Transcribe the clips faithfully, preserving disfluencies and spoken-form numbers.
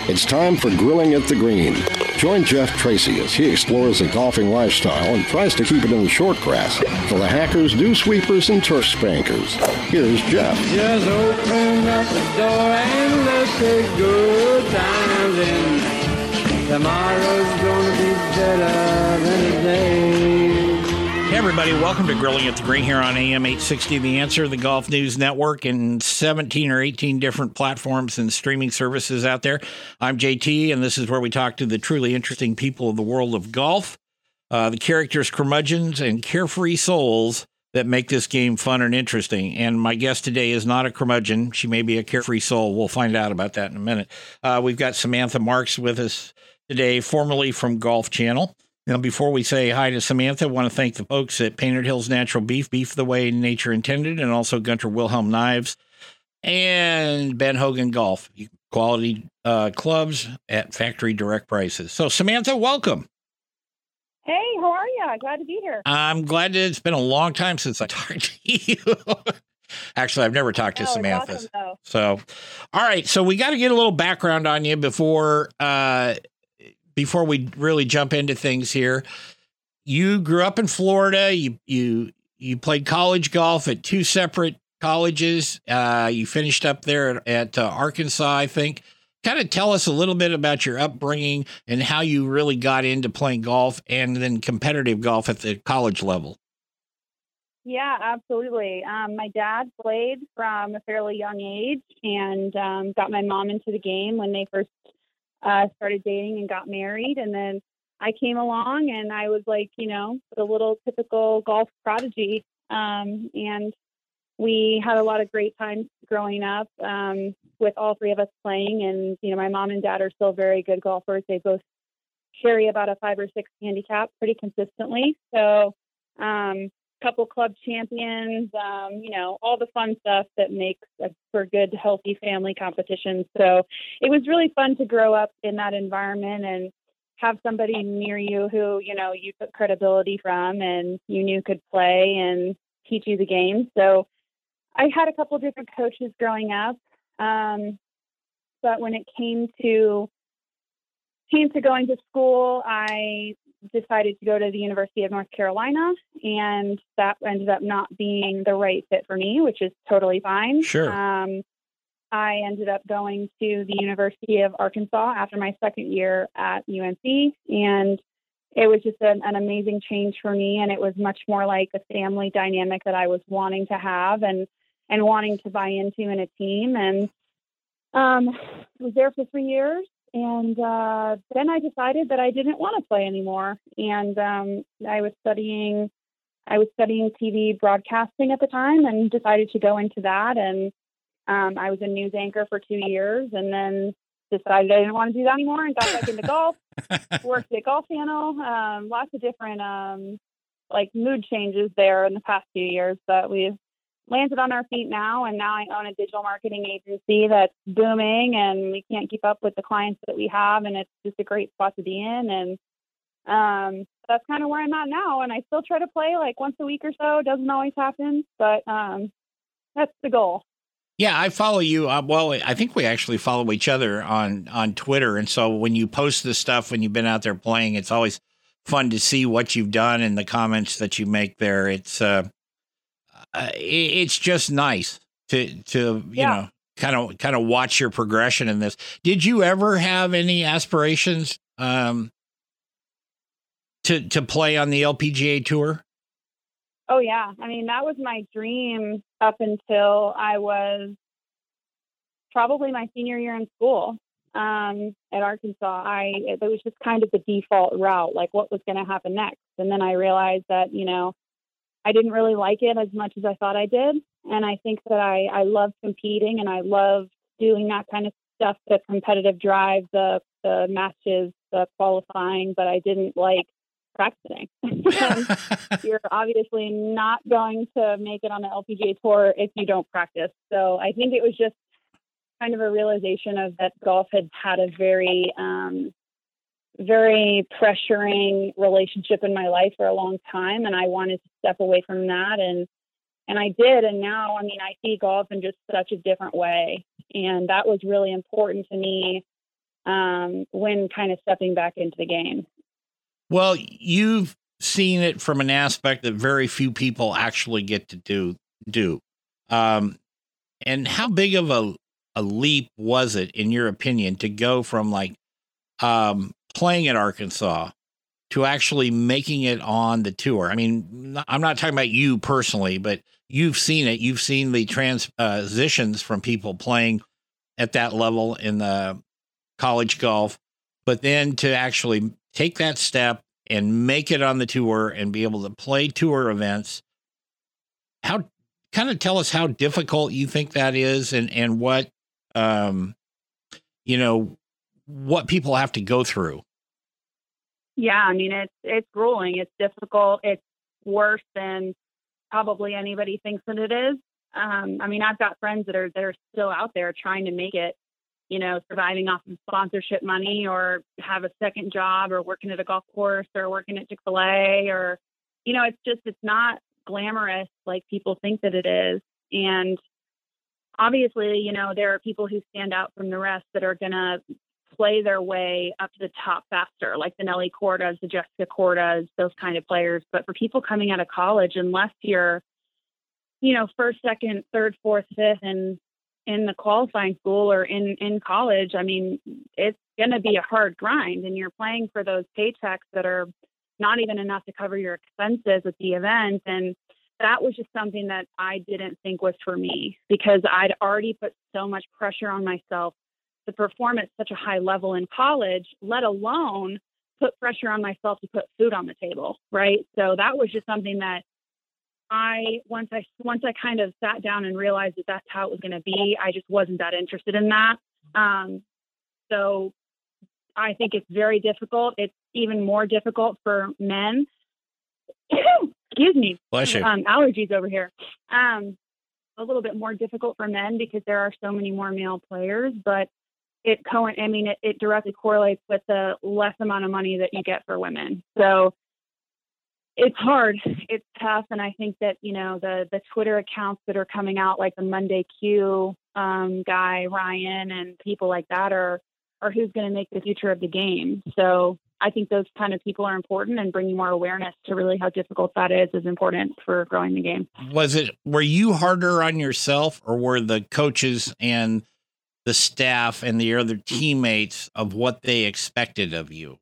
It's time for Grilling at the Green. Join Jeff Tracy as he explores the golfing lifestyle and tries to keep it in the short grass for the hackers, dew sweepers, and turf spankers. Here's Jeff. Just open up the door and let's take good times in. Tomorrow's gonna be better than today. Hey everybody, welcome to Grilling at the Green here on A M eight sixty The Answer, the Golf News Network, and seventeen or eighteen different platforms and streaming services out there. I'm J T, and this is where we talk to the truly interesting people of the world of golf, uh, the characters, curmudgeons, and carefree souls that make this game fun and interesting. And my guest today is not a curmudgeon. She may be a carefree soul. We'll find out about that in a minute. Uh, we've got Samantha Marks with us today, formerly from Golf Channel. Now, before we say hi to Samantha, I want to thank the folks at Painted Hills Natural Beef, beef the way nature intended, and also Gunter Wilhelm Knives and Ben Hogan Golf, quality uh, clubs at factory direct prices. So, Samantha, welcome. Hey, how are you? Glad to be here. I'm glad that it's been a long time since I talked to you. Actually, I've never talked to oh, Samantha. Awesome, so, all right. So we got to get a little background on you before uh, before we really jump into things here. You grew up in Florida. You you you played college golf at two separate colleges. Uh, you finished up there at, at uh, Arkansas, I think. Kind of tell us a little bit about your upbringing and how you really got into playing golf and then competitive golf at the college level. Yeah, absolutely. Um, my dad played from a fairly young age and um, got my mom into the game when they first uh, started dating and got married. And then I came along and I was like, you know, the little typical golf prodigy. Um, and we had a lot of great times growing up um, with all three of us playing. And, you know, my mom and dad are still very good golfers. They both carry about a five or six handicap pretty consistently. So, um, couple club champions, um, you know, all the fun stuff that makes a, for good, healthy family competition. So it was really fun to grow up in that environment and have somebody near you who, you know, you took credibility from and you knew could play and teach you the game. So I had a couple different coaches growing up. Um, but when it came to came to going to school, I decided to go to the University of North Carolina, and that ended up not being the right fit for me, which is totally fine. Sure. Um, I ended up going to the University of Arkansas after my second year at U N C, and it was just an, an amazing change for me, and it was much more like a family dynamic that I was wanting to have and and wanting to buy into in a team. And um, I was there for three years. And uh, then I decided that I didn't want to play anymore. And um, I was studying, I was studying T V broadcasting at the time, and decided to go into that. And um, I was a news anchor for two years, and then decided I didn't want to do that anymore, and got back into golf. Worked at Golf Channel. Um, lots of different um, like mood changes there in the past few years, but we've landed on our feet now, and now I own a digital marketing agency that's booming, and we can't keep up with the clients that we have, and it's just a great spot to be in. And um, that's kind of where I'm at now. And I still try to play like once a week or so. It doesn't always happen, but um, that's the goal. Yeah, I follow you. Uh, well, I think we actually follow each other on, on Twitter. And so when you post this stuff, when you've been out there playing, it's always fun to see what you've done and the comments that you make there. It's, uh, Uh, it's just nice to, to, you yeah. know, kind of, kind of watch your progression in this. Did you ever have any aspirations, um, to, to play on the L P G A tour? Oh yeah. I mean, that was my dream up until I was probably my senior year in school, um, at Arkansas. I, it was just kind of the default route, like what was going to happen next. And then I realized that, you know, I didn't really like it as much as I thought I did. And I think that I, I love competing, and I love doing that kind of stuff, the competitive drive, the, the matches, the qualifying, but I didn't like practicing. You're obviously not going to make it on the L P G A tour if you don't practice. So I think it was just kind of a realization of that golf had had a very, um, very pressuring relationship in my life for a long time. And I wanted to step away from that. And, and I did. And now, I mean, I see golf in just such a different way. And that was really important to me. um, when kind of stepping back into the game. Well, you've seen it from an aspect that very few people actually get to do. do. Um, and how big of a, a leap was it, in your opinion, to go from like um, playing at Arkansas to actually making it on the tour? I mean, I'm not talking about you personally, but you've seen it. You've seen the transitions from people playing at that level in the college golf, but then to actually take that step and make it on the tour and be able to play tour events. How kind of tell us how difficult you think that is, and, and what, um, you know, what people have to go through. Yeah. I mean, it's, it's grueling. It's difficult. It's worse than probably anybody thinks that it is. Um, I mean, I've got friends that are, that are still out there trying to make it, you know, surviving off of sponsorship money, or have a second job, or working at a golf course, or working at Chick-fil-A, or, you know, it's just, it's not glamorous like people think that it is. And obviously, you know, there are people who stand out from the rest that are going to play their way up to the top faster, like the Nelly Cordas, the Jessica Cordas, those kind of players. But for people coming out of college, unless you're, you know, first, second, third, fourth, fifth, and in the qualifying school or in, in college, I mean, it's going to be a hard grind, and you're playing for those paychecks that are not even enough to cover your expenses at the event. And that was just something that I didn't think was for me, because I'd already put so much pressure on myself to perform at such a high level in college, let alone put pressure on myself to put food on the table. Right. So that was just something that I, once I, once I kind of sat down and realized that that's how it was going to be, I just wasn't that interested in that. Um, so I think it's very difficult. It's even more difficult for men. Excuse me. Bless you. Um, allergies over here. Um, a little bit more difficult for men because there are so many more male players, but it co- I mean, it, it directly correlates with the less amount of money that you get for women. So it's hard. It's tough. And I think that, you know, the, the Twitter accounts that are coming out, like the Monday Q um, guy, Ryan, and people like that are, are who's going to make the future of the game. So I think those kind of people are important, and bringing more awareness to really how difficult that is, is important for growing the game. Was it, were you harder on yourself, or were the coaches and the staff and the other teammates of what they expected of you?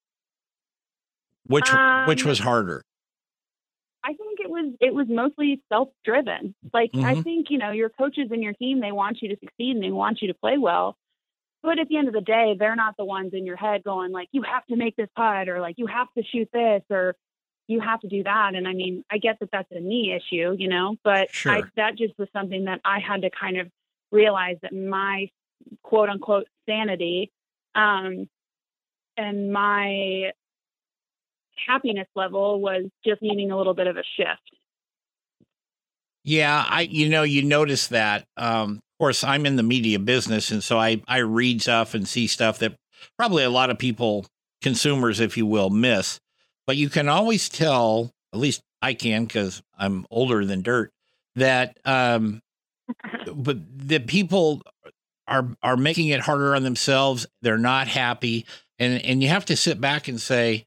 Which, Um, which was harder? I think it was, it was mostly self-driven. Like, I Mhm. think, you know, your coaches and your team, they want you to succeed and they want you to play well. But at the end of the day, they're not the ones in your head going like, you have to make this putt, or like, you have to shoot this, or you have to do that. And I mean, I get that that's a me issue, you know, but Sure. I, that just was something that I had to kind of realize, that my quote unquote sanity um, and my happiness level was just needing a little bit of a shift. Yeah, I, you know, you notice that. Um, of course, I'm in the media business, and so I, I read stuff and see stuff that probably a lot of people, consumers, if you will, miss. But you can always tell, at least I can, because I'm older than dirt, that um, but the people are are making it harder on themselves. They're not happy, and and you have to sit back and say,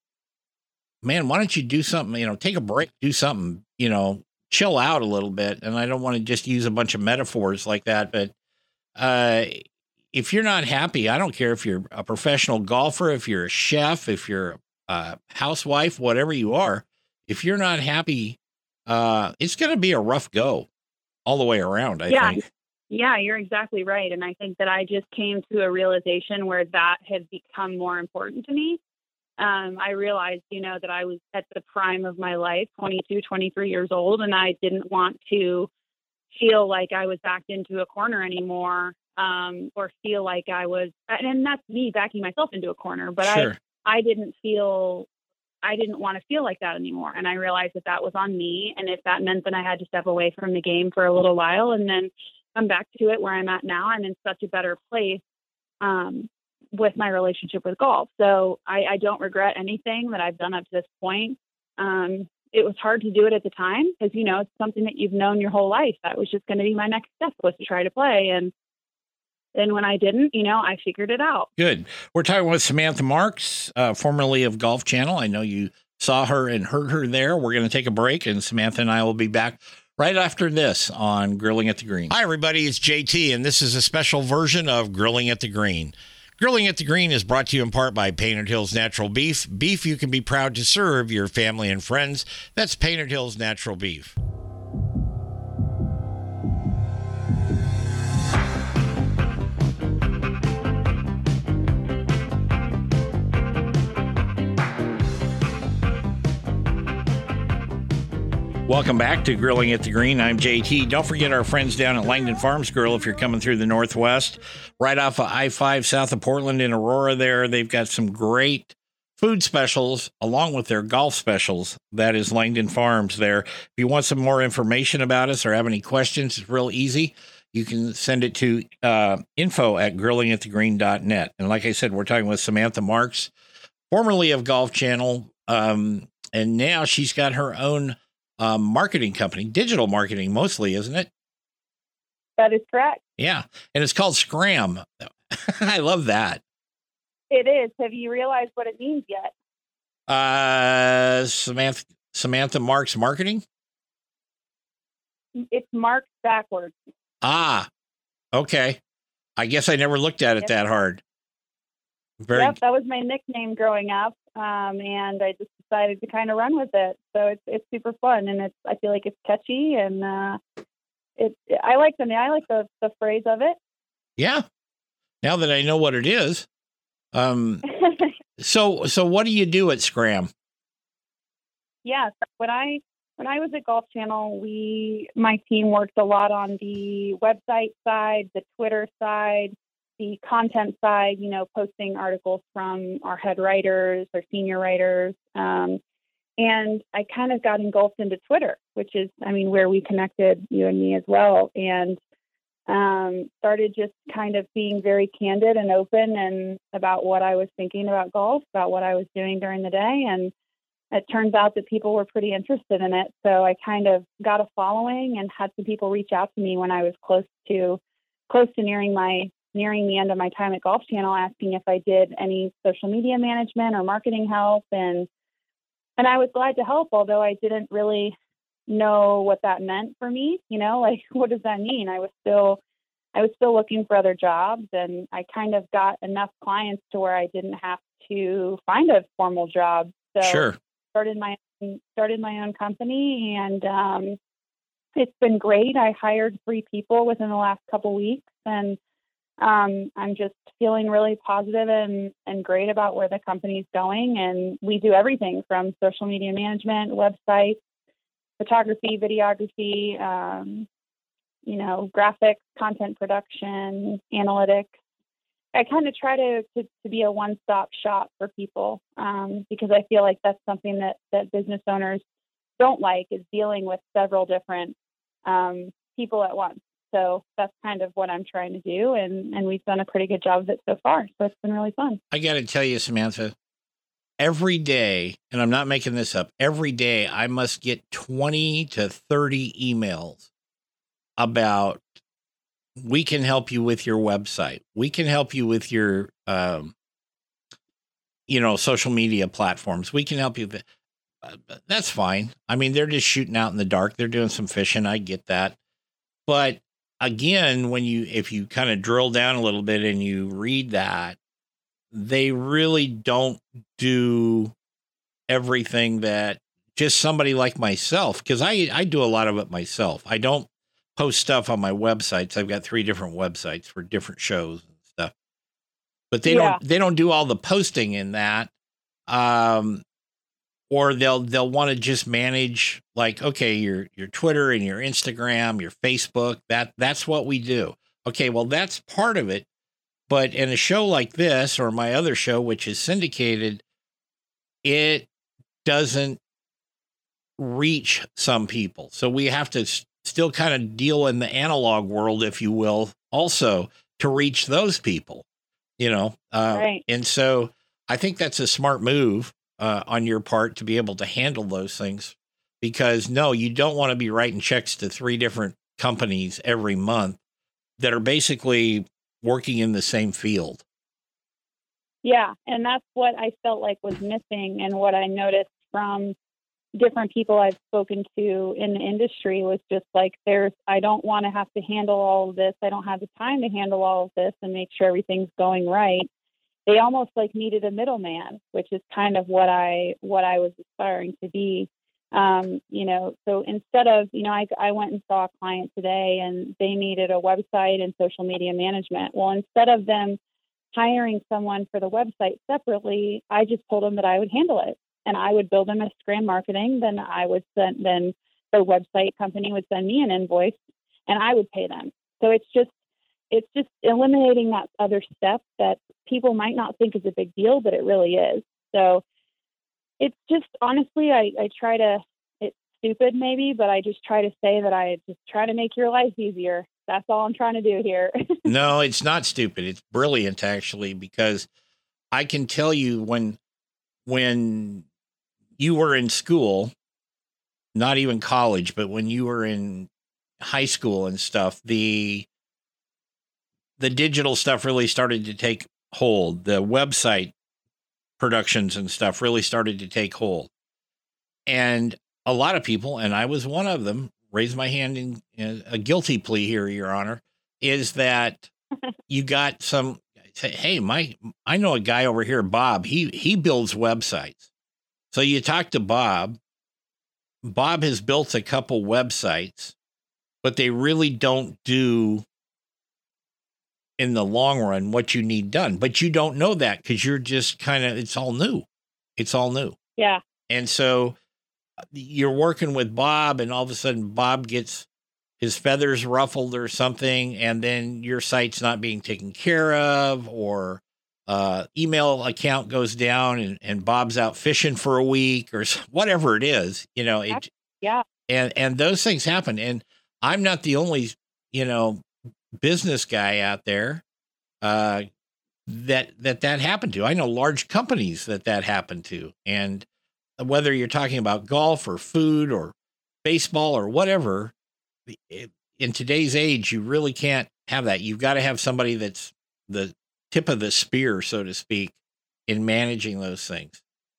man, why don't you do something? You know, take a break, do something. You know, chill out a little bit. And I don't want to just use a bunch of metaphors like that, but uh, if you're not happy, I don't care if you're a professional golfer, if you're a chef, if you're a housewife, whatever you are, if you're not happy, uh, it's going to be a rough go all the way around, I yeah. think. Yeah, you're exactly right. And I think that I just came to a realization where that had become more important to me. Um, I realized, you know, that I was at the prime of my life, twenty-two, twenty-three years old, and I didn't want to feel like I was backed into a corner anymore, um, or feel like I was, and that's me backing myself into a corner, but Sure. I, I didn't feel, I didn't want to feel like that anymore. And I realized that that was on me. And if that meant that I had to step away from the game for a little while and then come back to it where I'm at now, I'm in such a better place um, with my relationship with golf. So I, I don't regret anything that I've done up to this point. Um, it was hard to do it at the time because, you know, it's something that you've known your whole life. That was just going to be my next step, was to try to play. And and when I didn't, you know, I figured it out. Good. We're talking with Samantha Marks, uh, formerly of Golf Channel. I know you saw her and heard her there. We're going to take a break, and Samantha and I will be back right after this on Grilling at the Green. Hi, everybody. It's J T, and this is a special version of Grilling at the Green. Grilling at the Green is brought to you in part by Painted Hills Natural Beef. Beef you can be proud to serve your family and friends. That's Painted Hills Natural Beef. Welcome back to Grilling at the Green. I'm J T. Don't forget our friends down at Langdon Farms Grill if you're coming through the Northwest, right off of I five south of Portland in Aurora there. They've got some great food specials along with their golf specials. That is Langdon Farms there. If you want some more information about us or have any questions, it's real easy. You can send it to uh, info at grilling at the green dot net. And like I said, we're talking with Samantha Marks, formerly of Golf Channel, um, and now she's got her own Um, marketing company, digital marketing mostly, isn't it? That is correct. Yeah. And it's called Scram. I love that. It is. Have you realized what it means yet? Uh, Samantha, Samantha Marks Marketing? It's marked backwards. Ah, okay. I guess I never looked at it Yep. that hard. Very. Yep, that was my nickname growing up, um, and I just decided to kind of run with it. So it's it's super fun, and it's I feel like it's catchy, and uh, it I like the I like the the phrase of it. Yeah. Now that I know what it is, um, so so what do you do at Scram? Yeah, so when I when I was at Golf Channel, we my team worked a lot on the website side, the Twitter side, the content side, you know, posting articles from our head writers or senior writers. Um, and I kind of got engulfed into Twitter, which is, I mean, where we connected, you and me as well, and um, started just kind of being very candid and open and about what I was thinking about golf, about what I was doing during the day. And it turns out that people were pretty interested in it. So I kind of got a following and had some people reach out to me when I was close to, close to nearing my nearing the end of my time at Golf Channel, asking if I did any social media management or marketing help. And, and I was glad to help, although I didn't really know what that meant for me. You know, like, what does that mean? I was still, I was still looking for other jobs, and I kind of got enough clients to where I didn't have to find a formal job. So Sure. started my, started my own company, and um, it's been great. I hired three people within the last couple weeks, and Um, I'm just feeling really positive and, and great about where the company's going. And we do everything from social media management, websites, photography, videography, um, you know, graphics, content production, analytics. I kind of try to, to, to be a one-stop shop for people um, because I feel like that's something that, that business owners don't like, is dealing with several different um, people at once. So that's kind of what I'm trying to do. And, and we've done a pretty good job of it so far. So it's been really fun. I got to tell you, Samantha, every day, and I'm not making this up, every day I must get twenty to thirty emails about, we can help you with your website. We can help you with your, um, you know, social media platforms. We can help you. With, uh, that's fine. I mean, they're just shooting out in the dark. They're doing some fishing. I get that. But again, when you, if you kind of drill down a little bit and you read that, they really don't do everything that just somebody like myself, because I, I do a lot of it myself. I don't post stuff on my websites. I've got three different websites for different shows and stuff, but they Yeah. don't, they don't do all the posting in that. Um, or they'll, they'll want to just manage, like, okay, your, your Twitter and your Instagram, your Facebook, that that's what we do. Okay. Well, that's part of it. But in a show like this, or my other show, which is syndicated, it doesn't reach some people. So we have to s- still kind of deal in the analog world, if you will, also to reach those people, you know? Uh, Right. And so I think that's a smart move uh, on your part to be able to handle those things, because no, you don't want to be writing checks to three different companies every month that are basically working in the same field. Yeah. And that's what I felt like was missing. And what I noticed from different people I've spoken to in the industry was just like, there's, I don't want to have to handle all of this. I don't have the time to handle all of this and make sure everything's going right. They almost like needed a middleman, which is kind of what I, what I was aspiring to be. Um, you know, so instead of, you know, I, I went and saw a client today and they needed a website and social media management. Well, instead of them hiring someone for the website separately, I just told them that I would handle it and I would build them a Scram marketing. Then I would send, then the website company would send me an invoice and I would pay them. So it's just, it's just eliminating that other step that people might not think is a big deal, but it really is. So it's just, honestly, I, I try to, it's stupid maybe, but I just try to say that I just try to make your life easier. That's all I'm trying to do here. No, it's not stupid. It's brilliant, actually, because I can tell you when, when you were in school, not even college, but when you were in high school and stuff, the, the digital stuff really started to take hold. The website productions and stuff really started to take hold. And a lot of people, and I was one of them, raise my hand in, in a guilty plea here, Your Honor, is that you got some, say, hey, my, I know a guy over here, Bob, he, he builds websites. So you talk to Bob. Bob has built a couple websites, but they really don't do in the long run what you need done. But you don't know that because you're just kind of, it's all new. It's all new. Yeah. And so you're working with Bob and all of a sudden Bob gets his feathers ruffled or something. And then your site's not being taken care of, or uh, email account goes down and, and Bob's out fishing for a week or whatever it is, you know, it, yeah. And, and those things happen. And I'm not the only, you know, business guy out there uh, that, that, that happened to. I know large companies that that happened to. And whether you're talking about golf or food or baseball or whatever, it, in today's age, you really can't have that. You've got to have somebody that's the tip of the spear, so to speak, in managing those things.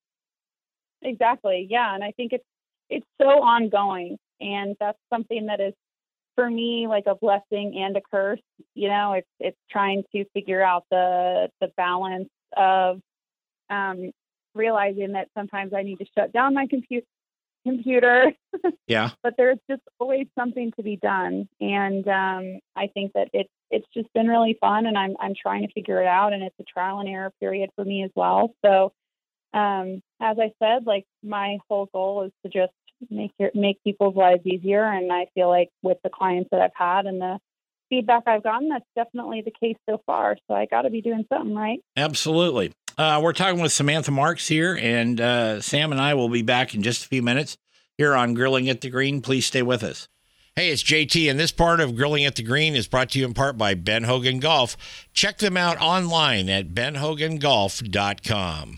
Exactly. Yeah. And I think it's, it's so ongoing. And that's something that is, for me, like a blessing and a curse. You know, it's, it's trying to figure out the, the balance of, um, realizing that sometimes I need to shut down my computer computer. Yeah. But there's just always something to be done. And um, I think that it's, it's just been really fun, and I'm, I'm trying to figure it out, and it's a trial and error period for me as well. So um, as I said, like my whole goal is to just make your, make people's lives easier. And I feel like with the clients that I've had and the feedback I've gotten, that's definitely the case so far. So I got to be doing something right. Absolutely. Uh, we're talking with Samantha Marks here, and uh, Sam and I will be back in just a few minutes here on Grilling at the Green. Please stay with us. Hey, it's J T, and this part of Grilling at the Green is brought to you in part by Ben Hogan Golf. Check them out online at ben hogan golf dot com.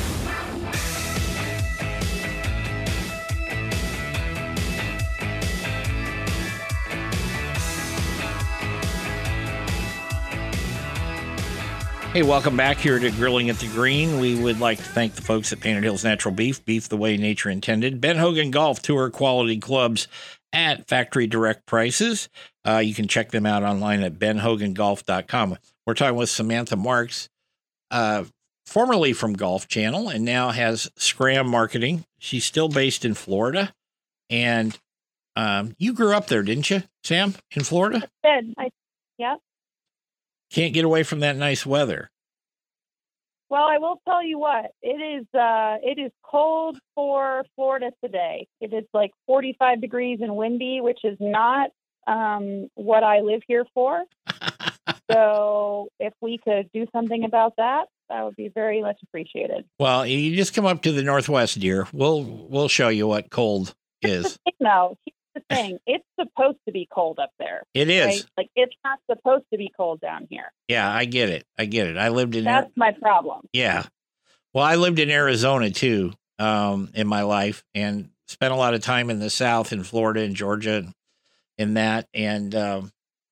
Hey, welcome back here to Grilling at the Green. We would like to thank the folks at Painted Hills Natural Beef, beef the way nature intended. Ben Hogan Golf, tour quality clubs at factory direct prices. Uh, you can check them out online at ben hogan golf dot com. We're talking with Samantha Marks, uh, formerly from Golf Channel, and now has Scram Marketing. She's still based in Florida. And um, you grew up there, didn't you, Sam, in Florida? I did. I, yeah. Can't get away from that nice weather. Well, I will tell you what, it is uh, it is cold for Florida today. It is like forty-five degrees and windy, which is not um, what I live here for. So if we could do something about that, that would be very much appreciated. Well, you just come up to the Northwest, dear. We'll we'll show you what cold is. No, here's the thing. It's supposed to be cold up there. It is. Right? Like, it's not supposed to be cold down here. Yeah, I get it. I get it. I lived in That's Ar- my problem. Yeah. Well, I lived in Arizona too, um, in my life, and spent a lot of time in the South, in Florida and Georgia, and in that. And um,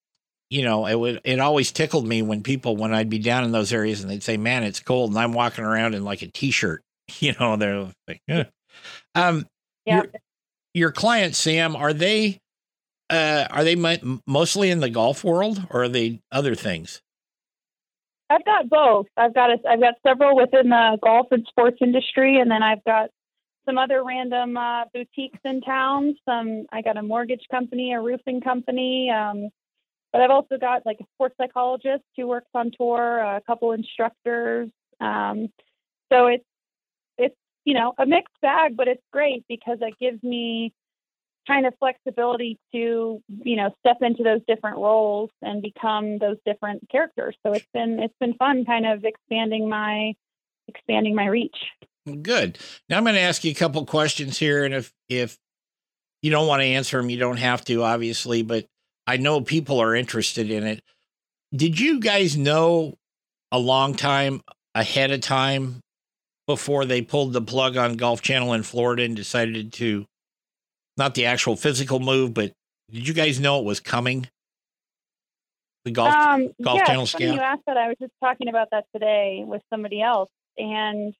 you know, it would, it always tickled me when people, when I'd be down in those areas and they'd say, man, it's cold. And I'm walking around in like a t-shirt, you know, they're like, eh. um, Yeah. your, your clients, Sam, are they, uh, are they mo- mostly in the golf world, or are they other things? I've got both. I've got a, I've got several within the golf and sports industry, and then I've got some other random uh, boutiques in town. Some I got a mortgage company, a roofing company, um, but I've also got like a sports psychologist who works on tour, a couple instructors. Um, so it's it's you know a mixed bag, but it's great because it gives me kind of flexibility to, you know, step into those different roles and become those different characters. So it's been, it's been fun kind of expanding my, expanding my reach. Good. Now I'm going to ask you a couple questions here. And if, if you don't want to answer them, you don't have to, obviously, but I know people are interested in it. Did you guys know a long time ahead of time before they pulled the plug on Golf Channel in Florida and decided to, not the actual physical move, but did you guys know it was coming? The golf, um, golf yeah, channel it's funny scout? you asked that. I was just talking about that today with somebody else. And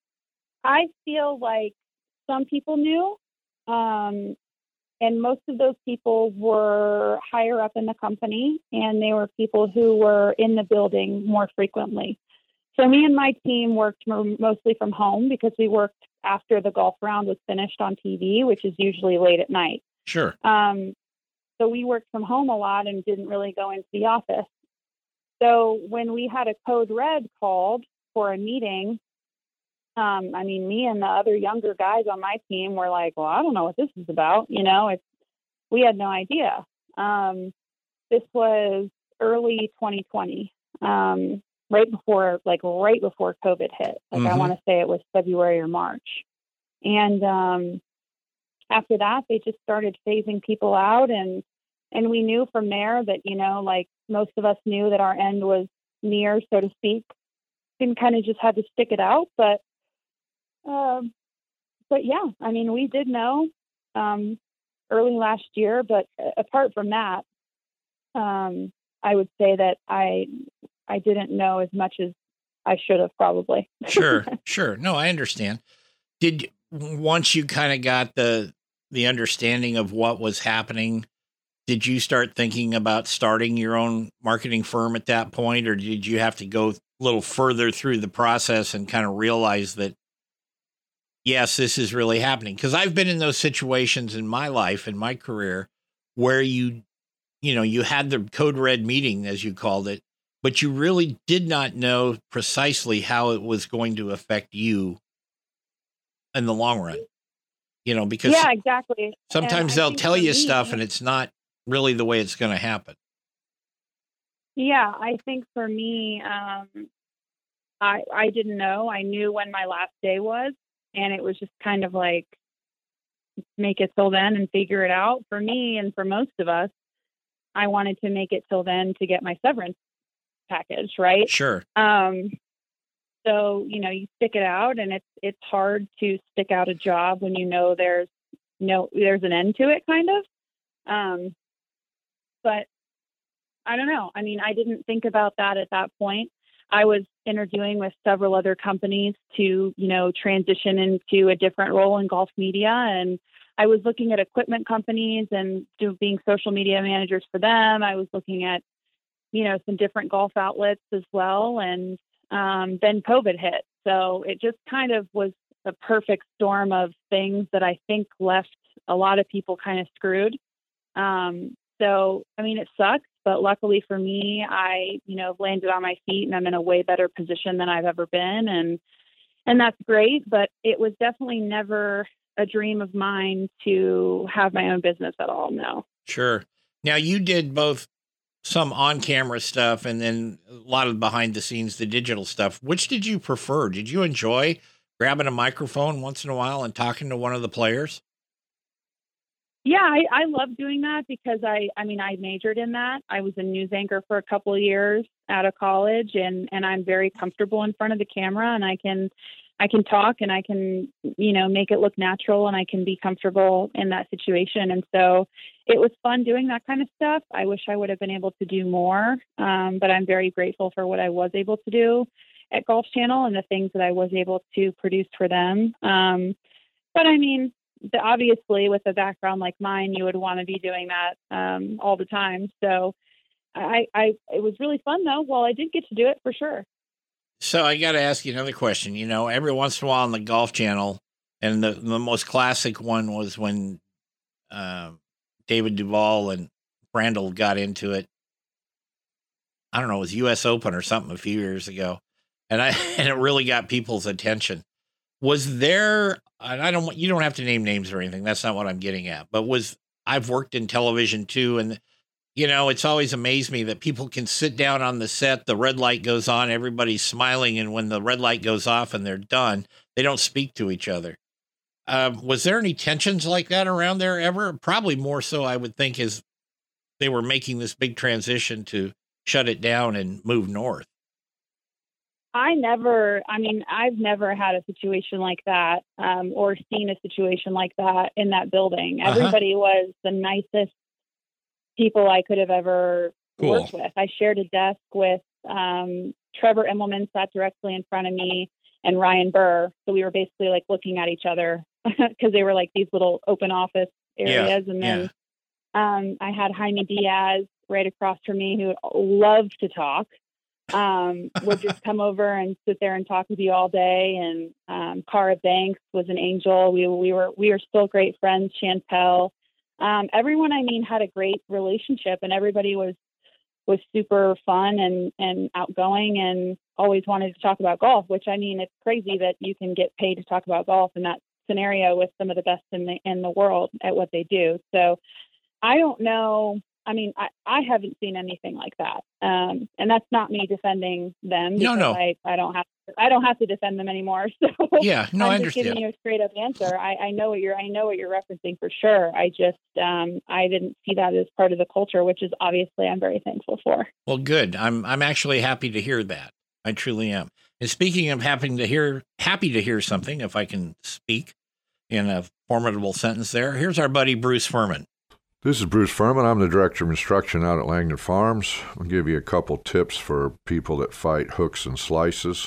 I feel like some people knew, um, and most of those people were higher up in the company, and they were people who were in the building more frequently. So me and my team worked mo- mostly from home because we worked after the golf round was finished on T V, which is usually late at night. Sure. Um, so we worked from home a lot and didn't really go into the office. So when we had a code red called for a meeting, um, I mean, me and the other younger guys on my team were like, well, I don't know what this is about. You know, it's, we had no idea. Um, this was early twenty twenty. Um, right before, like right before COVID hit. Like Mhm. I want to say it was February or March. And um, after that, they just started phasing people out. And, and we knew from there that, you know, like most of us knew that our end was near, so to speak, and kind of just had to stick it out. But, um, but yeah, I mean, we did know um, early last year, but apart from that, um, I would say that I, I didn't know as much as I should have probably. Sure, sure. No, I understand. Did once you kind of got the the understanding of what was happening, did you start thinking about starting your own marketing firm at that point, or did you have to go a little further through the process and kind of realize that, yes, this is really happening? Because I've been in those situations in my life, in my career, where you, you know, you had the code red meeting, as you called it, but you really did not know precisely how it was going to affect you in the long run, you know, because Yeah, exactly. sometimes And I they'll think tell for you me- stuff and it's not really the way it's going to happen. Yeah, I think for me, um, I I didn't know. I knew when my last day was, and it was just kind of like make it till then and figure it out. For me and for most of us, I wanted to make it till then to get my severance package, right? Sure. Um, so you know, you stick it out, and it's it's hard to stick out a job when you know there's no there's an end to it, kind of. Um, but I don't know. I mean, I didn't think about that at that point. I was interviewing with several other companies to, you know, transition into a different role in golf media. And I was looking at equipment companies and do, being social media managers for them. I was looking at, you know, some different golf outlets as well. And um, then COVID hit. So it just kind of was a perfect storm of things that I think left a lot of people kind of screwed. Um, so, I mean, it sucks, but luckily for me, I, you know, landed on my feet and I'm in a way better position than I've ever been. And, and that's great, but it was definitely never a dream of mine to have my own business at all. No. Sure. Now you did both some on camera stuff and then a lot of behind the scenes, the digital stuff. Which did you prefer? Did you enjoy grabbing a microphone once in a while and talking to one of the players? Yeah, I, I love doing that because I, I mean, I majored in that. I was a news anchor for a couple of years out of college, and, and I'm very comfortable in front of the camera, and I can, I can talk and I can, you know, make it look natural and I can be comfortable in that situation. And so it was fun doing that kind of stuff. I wish I would have been able to do more, um, but I'm very grateful for what I was able to do at Golf Channel and the things that I was able to produce for them. Um, but I mean, the, obviously with a background like mine, you would want to be doing that um, all the time. So I, I, it was really fun though. Well, I did get to do it for sure. So I got to ask you another question. You know, every once in a while on the Golf Channel, and the, the most classic one was when uh, David Duval and Brandel got into it. I don't know, it was U S Open or something a few years ago. And I and it really got people's attention. Was there, and I don't, you don't have to name names or anything. That's not what I'm getting at. But was, I've worked in television too. And, you know, it's always amazed me that people can sit down on the set, the red light goes on, everybody's smiling. And when the red light goes off and they're done, they don't speak to each other. Um, was there any tensions like that around there ever? Probably more so, I would think, as they were making this big transition to shut it down and move north. I never, I mean, I've never had a situation like that um, or seen a situation like that in that building. Uh-huh. Everybody was the nicest people I could have ever Cool. worked with. I shared a desk with um, Trevor Immelman sat directly in front of me and Ryan Burr. So we were basically like looking at each other because they were like these little open office areas. Yeah, and then yeah. um, I had Jaime Diaz right across from me who loved to talk. um, would just come over and sit there and talk with you all day. And um, Cara Banks was an angel. We we were we were still great friends. Chantel, um, everyone I mean had a great relationship, and everybody was was super fun and and outgoing, and always wanted to talk about golf. Which I mean, it's crazy that you can get paid to talk about golf in that scenario with some of the best in the in the world at what they do. So I don't know. I mean, I, I haven't seen anything like that. Um, and that's not me defending them. No, no. I, I don't have to, I don't have to defend them anymore. So yeah, no, I'm I just understand. giving you a straight up answer. I, I know what you're, I know what you're referencing for sure. I just, um, I didn't see that as part of the culture, which is obviously I'm very thankful for. Well, good. I'm, I'm actually happy to hear that. I truly am. And speaking of happy to hear, happy to hear something, if I can speak in a formidable sentence there, here's our buddy, Bruce Furman. This is Bruce Furman. I'm the Director of Instruction out at Langdon Farms. I'll give you a couple tips for people that fight hooks and slices.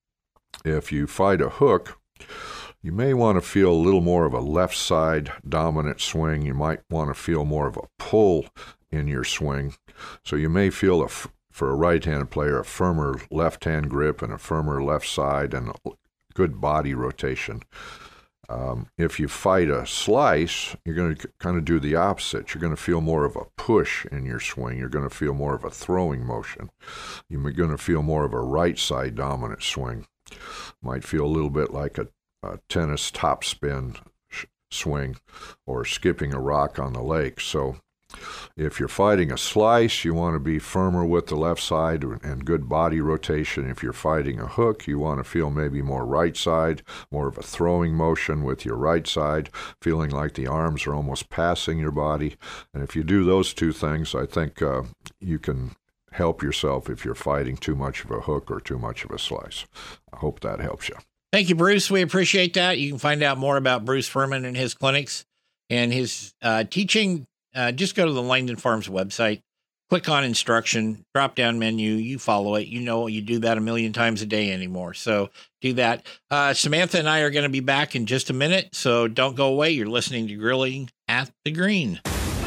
If you fight a hook, you may want to feel a little more of a left side dominant swing. You might want to feel more of a pull in your swing. So you may feel, a, for a right-handed player, a firmer left-hand grip and a firmer left side and a good body rotation. Um, if you fight a slice, you're going to kind of do the opposite. You're going to feel more of a push in your swing. You're going to feel more of a throwing motion. You're going to feel more of a right side dominant swing. Might feel a little bit like a, a tennis topspin sh- swing or skipping a rock on the lake. So if you're fighting a slice, you want to be firmer with the left side and good body rotation. If you're fighting a hook, you want to feel maybe more right side, more of a throwing motion with your right side, feeling like the arms are almost passing your body. And if you do those two things, I think uh, you can help yourself if you're fighting too much of a hook or too much of a slice. I hope that helps you. Thank you, Bruce. We appreciate that. You can find out more about Bruce Furman and his clinics and his uh, teaching. Uh, just go to the Langdon Farms website, click on instruction, drop down menu, you follow it. You know, you do that a million times a day anymore. So do that. Uh, Samantha and I are going to be back in just a minute. So don't go away. You're listening to Grilling at the Green.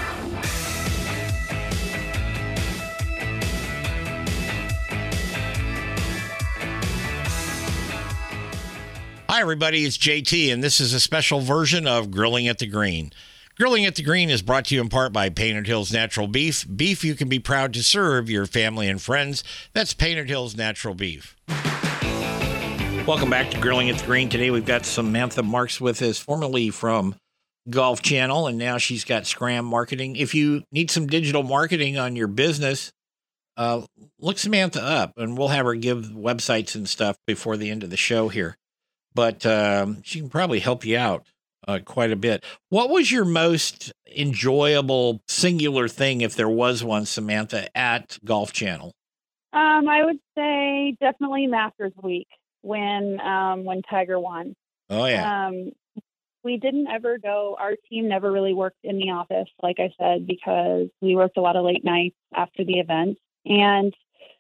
Hi, everybody. It's J T, and this is a special version of Grilling at the Green. Grilling at the Green is brought to you in part by Painted Hills Natural Beef. Beef you can be proud to serve your family and friends. That's Painted Hills Natural Beef. Welcome back to Grilling at the Green. Today we've got Samantha Marks with us, formerly from Golf Channel, and now she's got Scram Marketing. If you need some digital marketing on your business, uh, look Samantha up, and we'll have her give websites and stuff before the end of the show here. But um, she can probably help you out. Uh, quite a bit. What was your most enjoyable singular thing, if there was one, Samantha, at Golf Channel? Um, I would say definitely Masters Week. when um, when Tiger won. Oh, yeah. Um, we didn't ever go, our team never really worked in the office, like I said, because we worked a lot of late nights after the event. And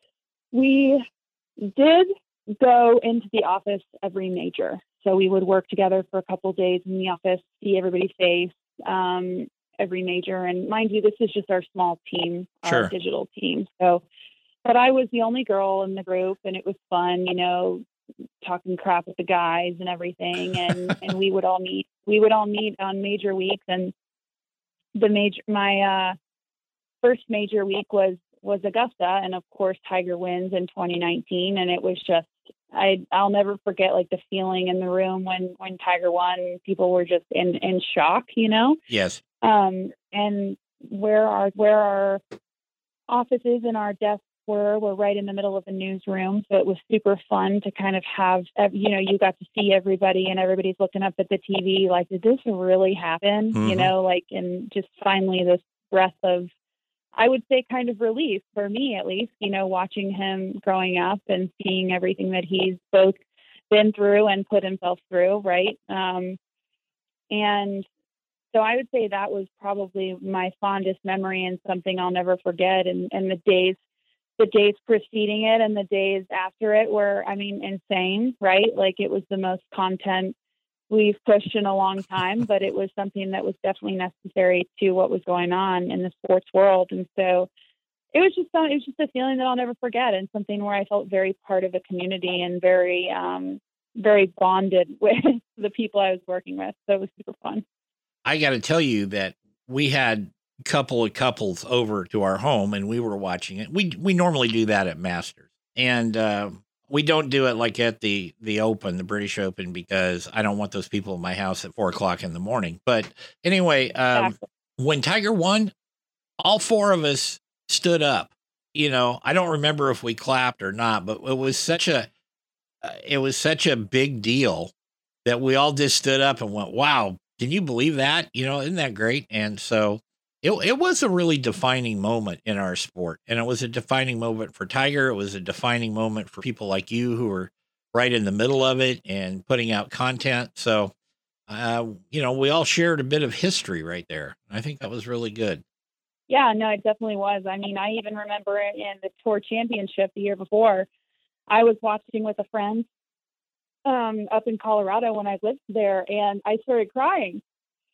we did go into the office every major. So we would work together for a couple of days in the office, see everybody's face, um, every major. And mind you, this is just our small team, Sure. our digital team. So, but I was the only girl in the group, and it was fun, you know, talking crap with the guys and everything. And, and we would all meet, we would all meet on major weeks. And the major, my, uh, first major week was, was Augusta. And of course, Tiger wins in twenty nineteen. And it was just, I, I'll never forget like the feeling in the room when, when Tiger won. People were just in, in shock, you know? Yes. Um, and where our, where our offices and our desks were, were right in the middle of the newsroom. So it was super fun to kind of have, you know, you got to see everybody and everybody's looking up at the T V. Like, did this really happen? Mm-hmm. You know, like, and just finally this breath of, I would say kind of relief for me, at least, you know, watching him growing up and seeing everything that he's both been through and put himself through. Right. Um, and so I would say that was probably my fondest memory and something I'll never forget. And, and the days, the days preceding it and the days after it were, I mean, insane, right? Like it was the most content we've pushed in a long time, but it was something that was definitely necessary to what was going on in the sports world. And so it was just, it was just a feeling that I'll never forget, and something where I felt very part of a community and very, um, very bonded with the people I was working with. So it was super fun. I got to tell you that we had a couple of couples over to our home and we were watching it. We, we normally do that at Masters, and, uh, we don't do it like at the, the Open, the British Open, because I don't want those people in my house at four o'clock in the morning. But anyway, um, Exactly. when Tiger won, all four of us stood up. You know, I don't remember if we clapped or not, but it was such a, uh, it was such a big deal that we all just stood up and went, wow, can you believe that? You know, isn't that great? And so it, it was a really defining moment in our sport. And it was a defining moment for Tiger. It was a defining moment for people like you who were right in the middle of it and putting out content. So, uh, you know, we all shared a bit of history right there. I think that was really good. Yeah, no, it definitely was. I mean, I even remember in the Tour Championship the year before, I was watching with a friend um, up in Colorado when I lived there, and I started crying.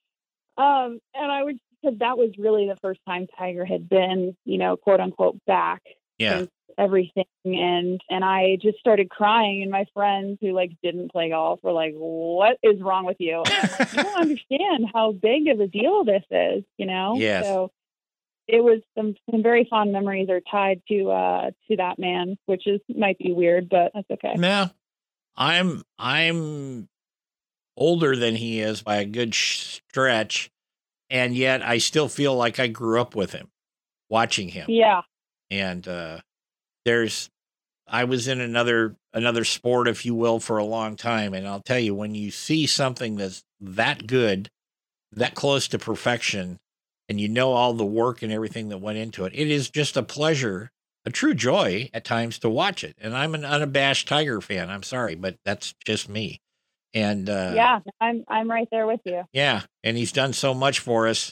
Um, and I was, because that was really the first time Tiger had been, you know, quote unquote, back Yeah. since everything. And, and I just started crying, and my friends who like didn't play golf were like, what is wrong with you? And I'm like, you don't understand how big of a deal this is, you know? Yes. So it was some, some very fond memories are tied to, uh, to that man, which is, might be weird, but that's okay. No, I'm, I'm older than he is by a good stretch. And yet I still feel like I grew up with him, watching him. Yeah. And, uh, there's, I was in another, another sport, if you will, for a long time. And I'll tell you, when you see something that's that good, that close to perfection, and you know all the work and everything that went into it, it is just a pleasure, a true joy at times to watch it. And I'm an unabashed Tiger fan. I'm sorry, but that's just me. And, uh, yeah, I'm, I'm right there with you. yeah. And he's done so much for us.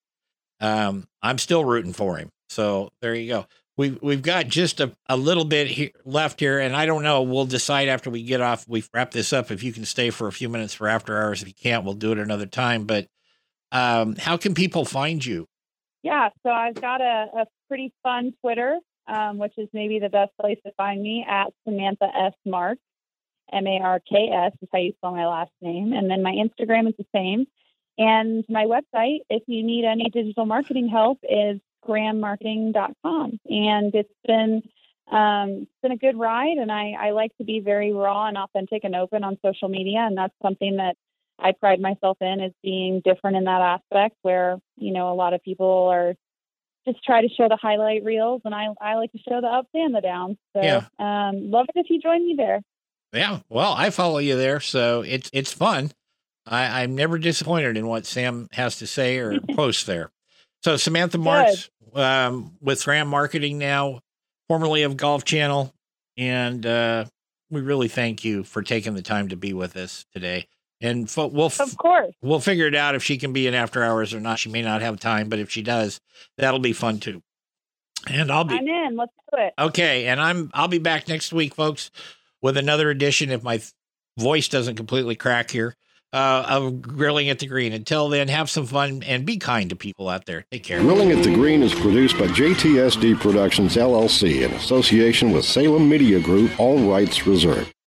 Um, I'm still rooting for him. So there you go. We've, we've got just a, a little bit here, left here. And I don't know, we'll decide after we get off, we wrap this up. If you can stay for a few minutes for after hours, if you can't, we'll do it another time. But, um, how can people find you? Yeah. So I've got a, a pretty fun Twitter, um, which is maybe the best place to find me, at Samantha S. Marks. M A R K S is how you spell my last name. And then my Instagram is the same. And my website, if you need any digital marketing help, is graham marketing dot com. And it's been, um, it's been a good ride. And I, I like to be very raw and authentic and open on social media. And that's something that I pride myself in, is being different in that aspect, where, you know, a lot of people are just try to show the highlight reels. And I, I like to show the ups and the downs. So Yeah. um, love it if you join me there. Yeah, well, I follow you there, so it's it's fun. I, I'm never disappointed in what Sam has to say or post there. So Samantha Marks, um, with Graham Marketing now, formerly of Golf Channel, and uh, we really thank you for taking the time to be with us today. And fo- we'll f- Of course. we'll figure it out if she can be in after hours or not. She may not have time, but if she does, that'll be fun too. And I'll be I'm in. Let's do it. okay. And I'm I'll be back next week, folks, with another edition if my th- voice doesn't completely crack here. Uh, of Grilling at the Green. Until then, have some fun and be kind to people out there. Take care. Grilling at the Green is produced by J T S D Productions, L L C, in association with Salem Media Group, all rights reserved.